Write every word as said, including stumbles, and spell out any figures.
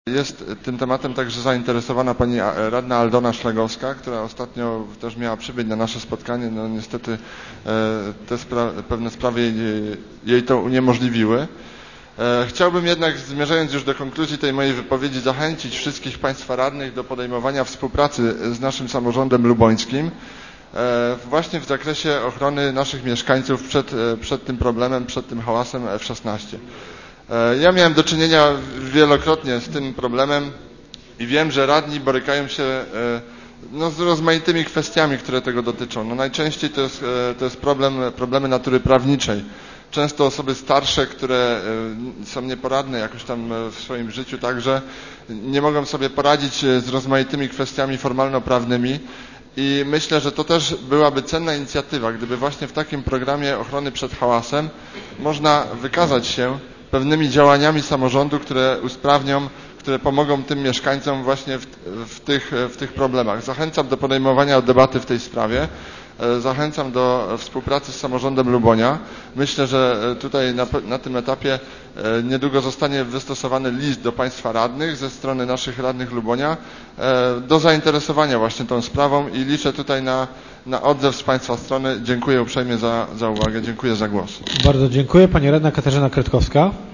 Jest tym tematem także zainteresowana pani radna Aldona Szlagowska, która ostatnio też miała przybyć na nasze spotkanie. No niestety te spra pewne sprawy jej, jej to uniemożliwiły. Chciałbym jednak, zmierzając już do konkluzji tej mojej wypowiedzi, zachęcić wszystkich państwa radnych do podejmowania współpracy z naszym samorządem lubońskim właśnie w zakresie ochrony naszych mieszkańców przed, przed tym problemem, przed tym hałasem F szesnaście. Ja miałem do czynienia wielokrotnie z tym problemem i wiem, że radni borykają się no, z rozmaitymi kwestiami, które tego dotyczą. No, najczęściej to jest, to jest problem, problemy natury prawniczej. Często osoby starsze, które są nieporadne jakoś tam w swoim życiu także, nie mogą sobie poradzić z rozmaitymi kwestiami formalno-prawnymi. I myślę, że to też byłaby cenna inicjatywa, gdyby właśnie w takim programie ochrony przed hałasem można wykazać się pewnymi działaniami samorządu, które usprawnią, które pomogą tym mieszkańcom właśnie w, w, tych, w tych problemach. Zachęcam do podejmowania debaty w tej sprawie. Zachęcam do współpracy z samorządem Lubonia. Myślę, że tutaj na, na tym etapie niedługo zostanie wystosowany list do państwa radnych ze strony naszych radnych Lubonia do zainteresowania właśnie tą sprawą i liczę tutaj na, na odzew z państwa strony. Dziękuję uprzejmie za, za uwagę. Dziękuję za głos. Bardzo dziękuję. Pani radna Katarzyna Kretkowska.